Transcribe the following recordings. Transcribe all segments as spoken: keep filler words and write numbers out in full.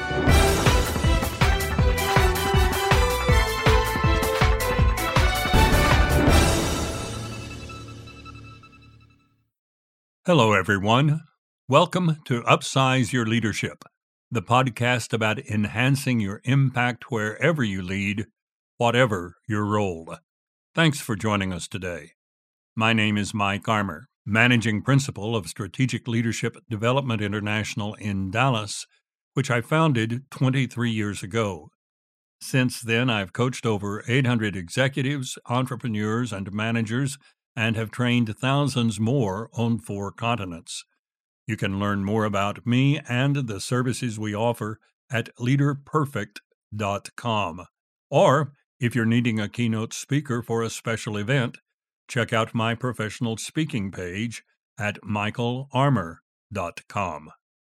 Hello, everyone. Welcome to Upsize Your Leadership, the podcast about enhancing your impact wherever you lead, whatever your role. Thanks for joining us today. My name is Mike Armour, Managing Principal of Strategic Leadership Development International in Dallas, which I founded twenty-three years ago. Since then, I've coached over eight hundred executives, entrepreneurs, and managers, and have trained thousands more on four continents. You can learn more about me and the services we offer at leader perfect dot com. Or, if you're needing a keynote speaker for a special event, check out my professional speaking page at michael armour dot com.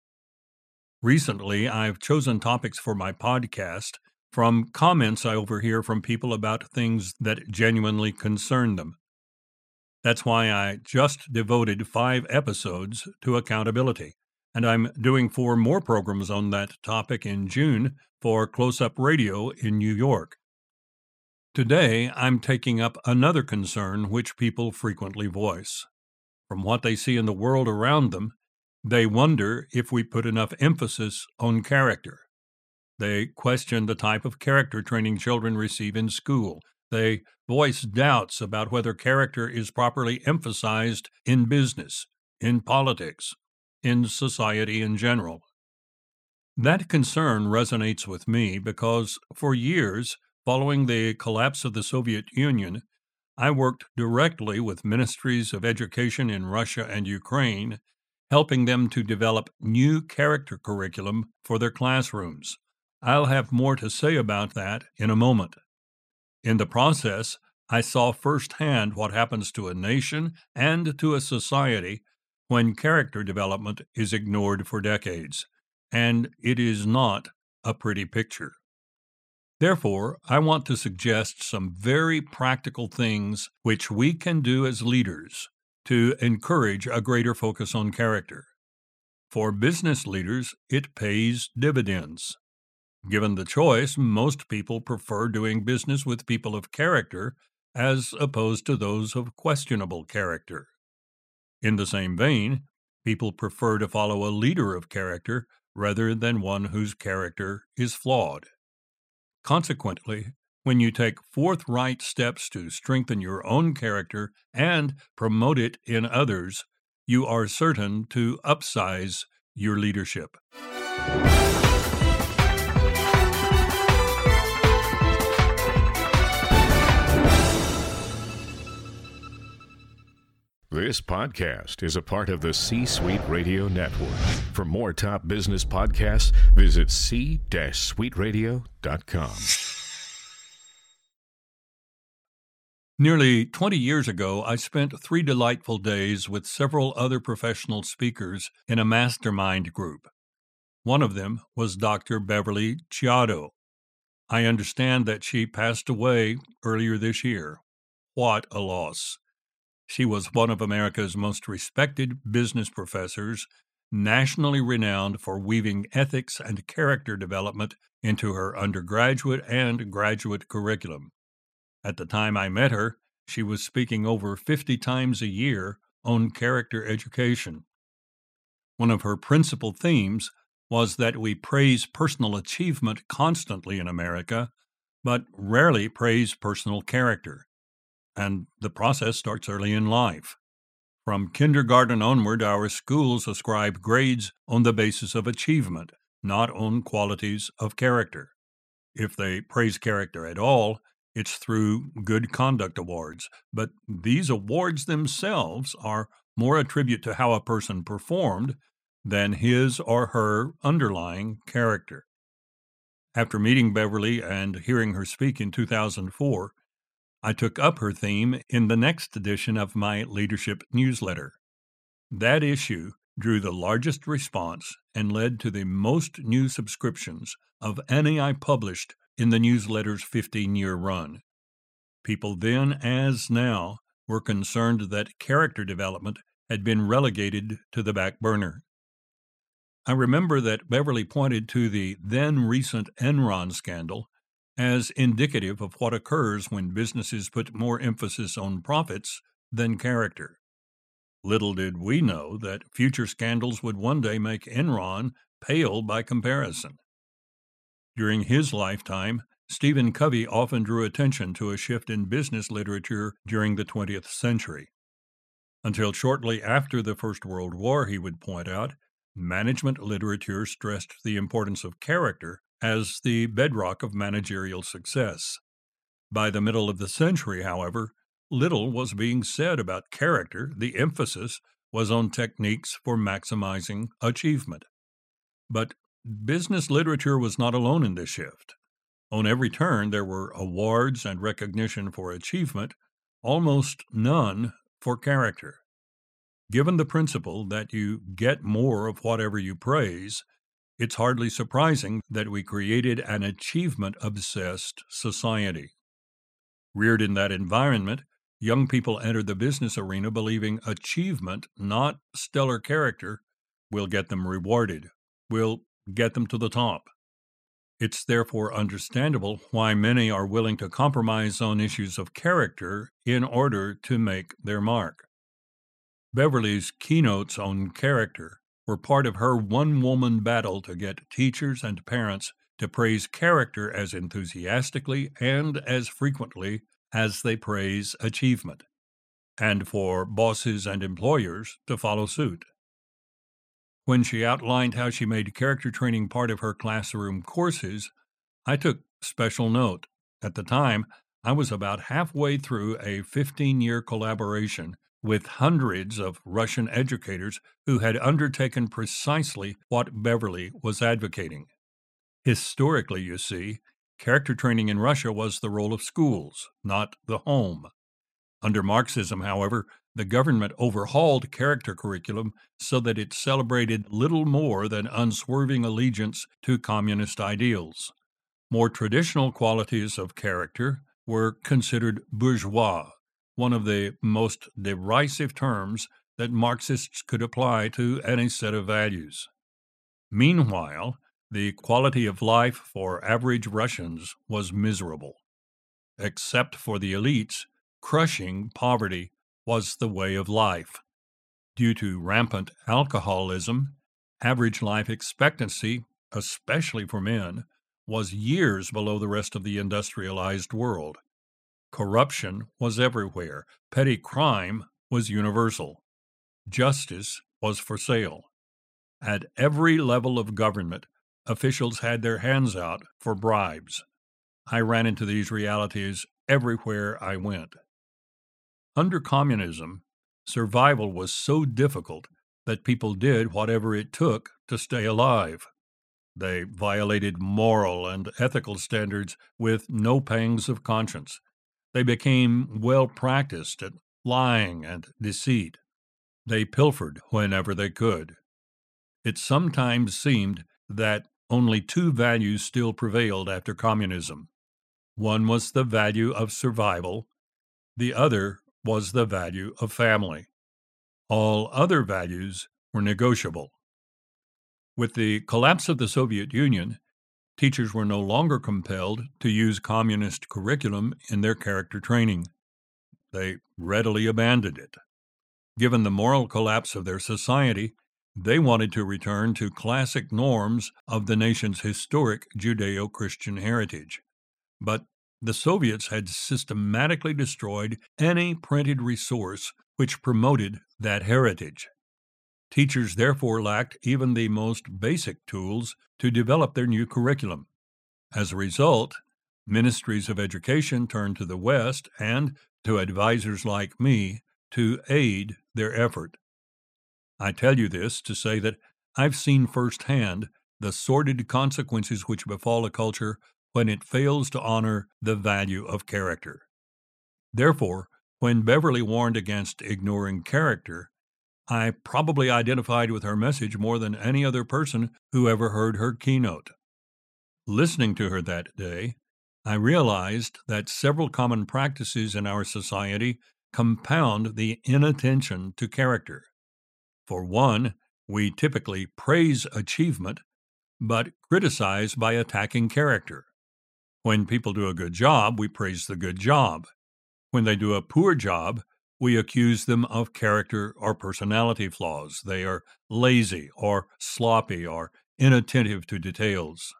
Recently, I've chosen topics for my podcast from comments I overhear from people about things that genuinely concern them. That's why I just devoted five episodes to accountability, and I'm doing four more programs on that topic in June for Close-Up Radio in New York. Today, I'm taking up another concern which people frequently voice. From what they see in the world around them, they wonder if we put enough emphasis on character. They question the type of character training children receive in school. They voice doubts about whether character is properly emphasized in business, in politics, in society in general. That concern resonates with me because for years, following the collapse of the Soviet Union, I worked directly with ministries of education in Russia and Ukraine, helping them to develop new character curriculum for their classrooms. I'll have more to say about that in a moment. In the process, I saw firsthand what happens to a nation and to a society when character development is ignored for decades, and it is not a pretty picture. Therefore, I want to suggest some very practical things which we can do as leaders to encourage a greater focus on character. For business leaders, it pays dividends. Given the choice, most people prefer doing business with people of character as opposed to those of questionable character. In the same vein, people prefer to follow a leader of character rather than one whose character is flawed. Consequently, when you take forthright steps to strengthen your own character and promote it in others, you are certain to upsize your leadership. This podcast is a part of the C-Suite Radio Network. For more top business podcasts, visit c suite radio dot com. Nearly twenty years ago, I spent three delightful days with several other professional speakers in a mastermind group. One of them was Doctor Beverly Chiado. I understand that she passed away earlier this year. What a loss. She was one of America's most respected business professors, nationally renowned for weaving ethics and character development into her undergraduate and graduate curriculum. At the time I met her, she was speaking over fifty times a year on character education. One of her principal themes was that we praise personal achievement constantly in America, but rarely praise personal character. And the process starts early in life. From kindergarten onward, our schools ascribe grades on the basis of achievement, not on qualities of character. If they praise character at all, it's through good conduct awards, but these awards themselves are more a tribute to how a person performed than his or her underlying character. After meeting Beverly and hearing her speak in two thousand four, I took up her theme in the next edition of my leadership newsletter. That issue drew the largest response and led to the most new subscriptions of any I published in the newsletter's fifteen-year run. People then, as now, were concerned that character development had been relegated to the back burner. I remember that Beverly pointed to the then recent Enron scandal as indicative of what occurs when businesses put more emphasis on profits than character. Little did we know that future scandals would one day make Enron pale by comparison. During his lifetime, Stephen Covey often drew attention to a shift in business literature during the twentieth century. Until shortly after the First World War, he would point out, management literature stressed the importance of character as the bedrock of managerial success. By the middle of the century, however, little was being said about character. The emphasis was on techniques for maximizing achievement. But business literature was not alone in this shift. On every turn, there were awards and recognition for achievement, almost none for character. Given the principle that you get more of whatever you praise, it's hardly surprising that we created an achievement-obsessed society. Reared in that environment, young people entered the business arena believing achievement, not stellar character, will get them rewarded, will get them to the top. It's therefore understandable why many are willing to compromise on issues of character in order to make their mark. Beverly's keynotes on character were part of her one-woman battle to get teachers and parents to praise character as enthusiastically and as frequently as they praise achievement, and for bosses and employers to follow suit. When she outlined how she made character training part of her classroom courses, I took special note. At the time, I was about halfway through a fifteen-year collaboration with hundreds of Russian educators who had undertaken precisely what Beverly was advocating. Historically, you see, character training in Russia was the role of schools, not the home. Under Marxism, however, the government overhauled character curriculum so that it celebrated little more than unswerving allegiance to communist ideals. More traditional qualities of character were considered bourgeois, one of the most derisive terms that Marxists could apply to any set of values. Meanwhile, the quality of life for average Russians was miserable. Except for the elites, crushing poverty was the way of life. Due to rampant alcoholism, average life expectancy, especially for men, was years below the rest of the industrialized world. Corruption was everywhere. Petty crime was universal. Justice was for sale. At every level of government, officials had their hands out for bribes. I ran into these realities everywhere I went. Under communism, survival was so difficult that people did whatever it took to stay alive. They violated moral and ethical standards with no pangs of conscience. They became well-practiced at lying and deceit. They pilfered whenever they could. It sometimes seemed that only two values still prevailed after communism. One was the value of survival. The other was the value of family. All other values were negotiable. With the collapse of the Soviet Union, teachers were no longer compelled to use communist curriculum in their character training. They readily abandoned it. Given the moral collapse of their society, they wanted to return to classic norms of the nation's historic Judeo-Christian heritage. But the Soviets had systematically destroyed any printed resource which promoted that heritage. Teachers therefore lacked even the most basic tools to develop their new curriculum. As a result, ministries of education turned to the West and to advisors like me to aid their effort. I tell you this to say that I've seen firsthand the sordid consequences which befall a culture when it fails to honor the value of character. Therefore, when Beverly warned against ignoring character, I probably identified with her message more than any other person who ever heard her keynote. Listening to her that day, I realized that several common practices in our society compound the inattention to character. For one, We typically praise achievement, but criticize by attacking character. When people do a good job, we praise the good job. When they do a poor job, we accuse them of character or personality flaws. They are lazy or sloppy or inattentive to details.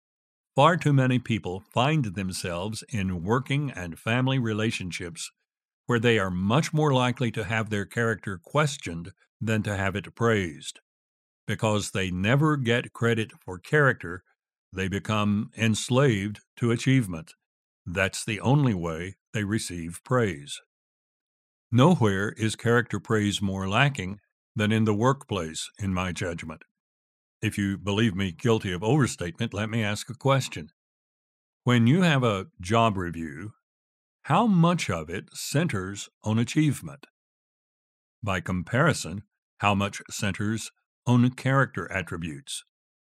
Far too many people find themselves in working and family relationships where they are much more likely to have their character questioned than to have it praised. Because they never get credit for character, they become enslaved to achievement. That's the only way they receive praise. Nowhere is character praise more lacking than in the workplace, in my judgment. If you believe me guilty of overstatement, let me ask a question. When you have a job review, how much of it centers on achievement? By comparison, how much centers on character attributes?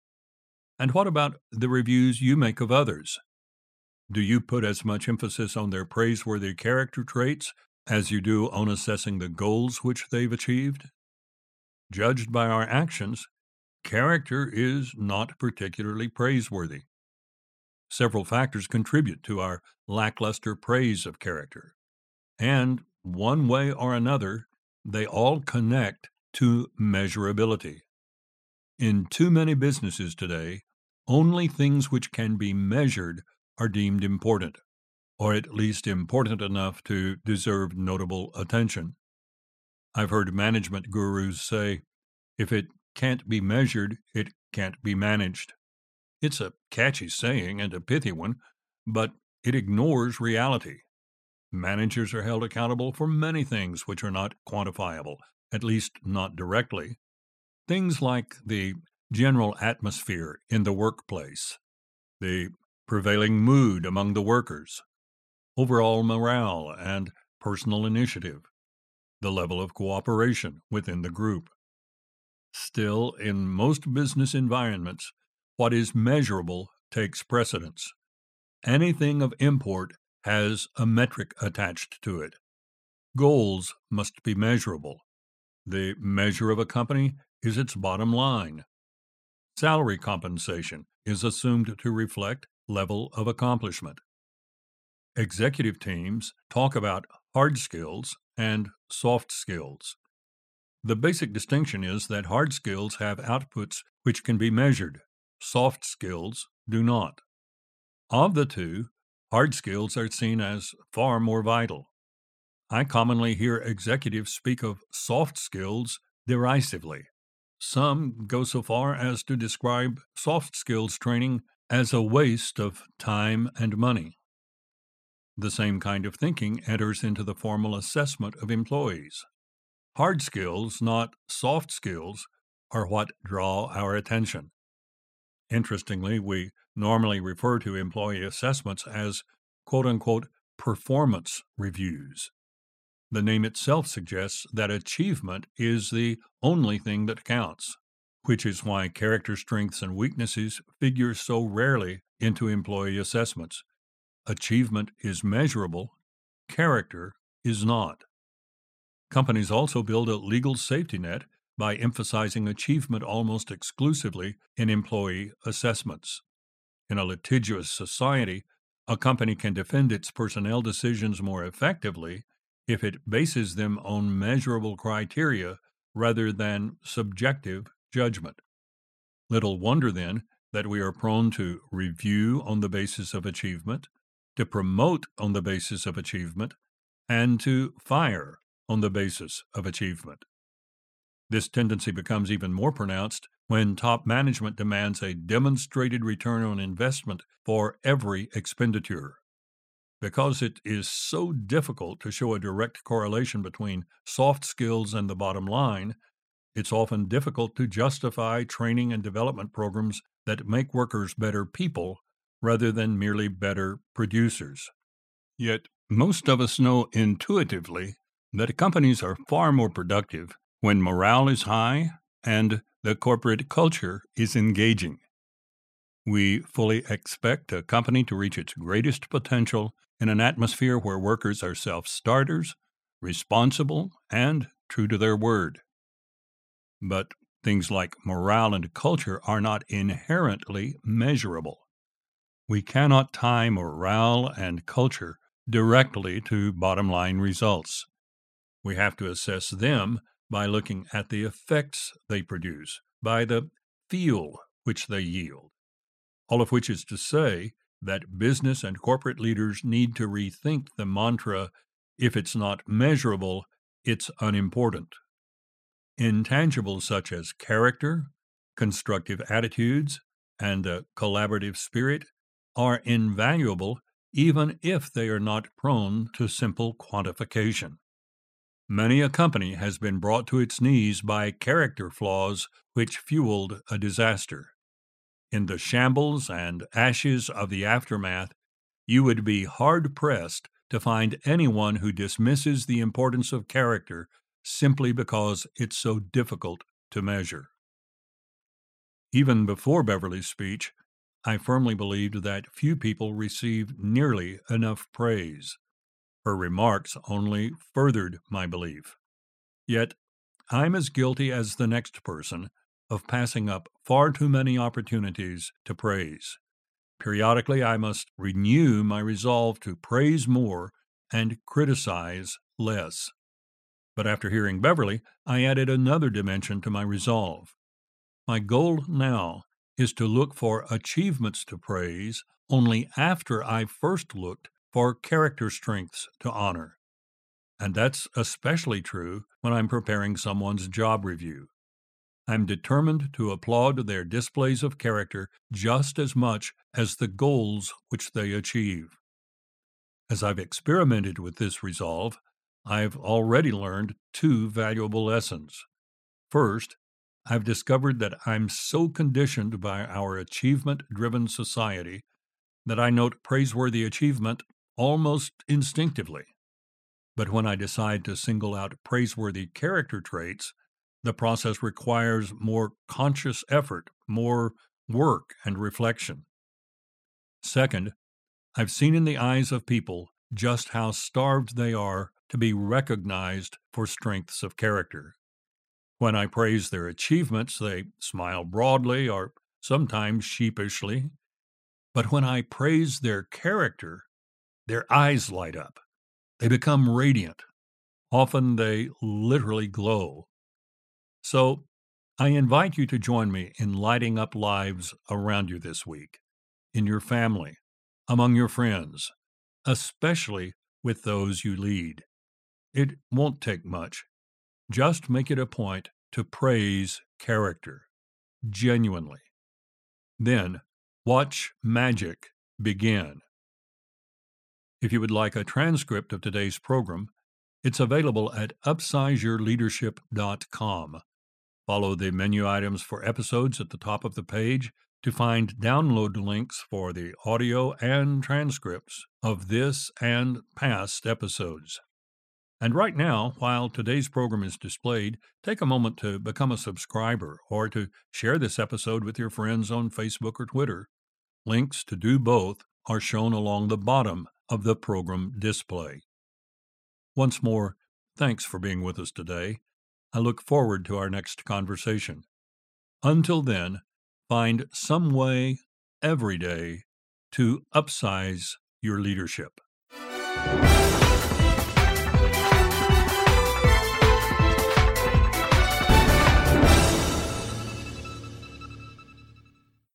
And what about the reviews you make of others? Do you put as much emphasis on their praiseworthy character traits as you do on assessing the goals which they've achieved? Judged by our actions, character is not particularly praiseworthy. Several factors contribute to our lackluster praise of character, and one way or another, they all connect to measurability. In too many businesses today, only things which can be measured are deemed important, or at least important enough to deserve notable attention. I've heard management gurus say, if it can't be measured, it can't be managed. It's a catchy saying and a pithy one, but it ignores reality. Managers are held accountable for many things which are not quantifiable, at least not directly. Things like the general atmosphere in the workplace, the prevailing mood among the workers, overall morale and personal initiative, the level of cooperation within the group. Still, in most business environments, what is measurable takes precedence. Anything of import has a metric attached to it. Goals must be measurable. The measure of a company is its bottom line. Salary compensation is assumed to reflect level of accomplishment. Executive teams talk about hard skills and soft skills. The basic distinction is that hard skills have outputs which can be measured. Soft skills do not. Of the two, hard skills are seen as far more vital. I commonly hear executives speak of soft skills derisively. Some go so far as to describe soft skills training as a waste of time and money. The same kind of thinking enters into the formal assessment of employees. Hard skills, not soft skills, are what draw our attention. Interestingly, we normally refer to employee assessments as quote-unquote performance reviews. The name itself suggests that achievement is the only thing that counts, which is why character strengths and weaknesses figure so rarely into employee assessments. Achievement is measurable, character is not. Companies also build a legal safety net by emphasizing achievement almost exclusively in employee assessments. In a litigious society, a company can defend its personnel decisions more effectively if it bases them on measurable criteria rather than subjective judgment. Little wonder, then, that we are prone to review on the basis of achievement, to promote on the basis of achievement, and to fire on the basis of achievement. This tendency becomes even more pronounced when top management demands a demonstrated return on investment for every expenditure. Because it is so difficult to show a direct correlation between soft skills and the bottom line, it's often difficult to justify training and development programs that make workers better people rather than merely better producers. Yet, most of us know intuitively that companies are far more productive when morale is high and the corporate culture is engaging. We fully expect a company to reach its greatest potential in an atmosphere where workers are self-starters, responsible, and true to their word. But Things like morale and culture are not inherently measurable. We cannot tie morale and culture directly to bottom-line results. We have to assess them by looking at the effects they produce, by the feel which they yield. All of which is to say that business and corporate leaders need to rethink the mantra, if it's not measurable, it's unimportant. Intangibles such as character, constructive attitudes, and a collaborative spirit are invaluable even if they are not prone to simple quantification. Many a company has been brought to its knees by character flaws which fueled a disaster. In the shambles and ashes of the aftermath, you would be hard-pressed to find anyone who dismisses the importance of character simply because it's so difficult to measure. Even before Beverly's speech, I firmly believed that few people received nearly enough praise. Her remarks only furthered my belief. Yet, I'm as guilty as the next person of passing up far too many opportunities to praise. Periodically, I must renew my resolve to praise more and criticize less. But after hearing Beverly, I added another dimension to my resolve. My goal now is to look for achievements to praise only after I've first looked for character strengths to honor. And that's especially true when I'm preparing someone's job review. I'm determined to applaud their displays of character just as much as the goals which they achieve. As I've experimented with this resolve, I've already learned two valuable lessons. First, I've discovered that I'm so conditioned by our achievement-driven society that I note praiseworthy achievement almost instinctively. But when I decide to single out praiseworthy character traits, the process requires more conscious effort, more work and reflection. Second, I've seen in the eyes of people just how starved they are to be recognized for strengths of character. When I praise their achievements, they smile broadly or sometimes sheepishly. But when I praise their character, their eyes light up. They become radiant. Often they literally glow. So I invite you to join me in lighting up lives around you this week, in your family, among your friends, especially with those you lead. It won't take much. Just make it a point to praise character, genuinely. Then watch magic begin. If you would like a transcript of today's program, it's available at upsize your leadership dot com. Follow the menu items for episodes at the top of the page to find download links for the audio and transcripts of this and past episodes. And right now, while today's program is displayed, take a moment to become a subscriber or to share this episode with your friends on Facebook or Twitter. Links to do both are shown along the bottom of the program display. Once more, thanks for being with us today. I look forward to our next conversation. Until then, find some way every day to upsize your leadership.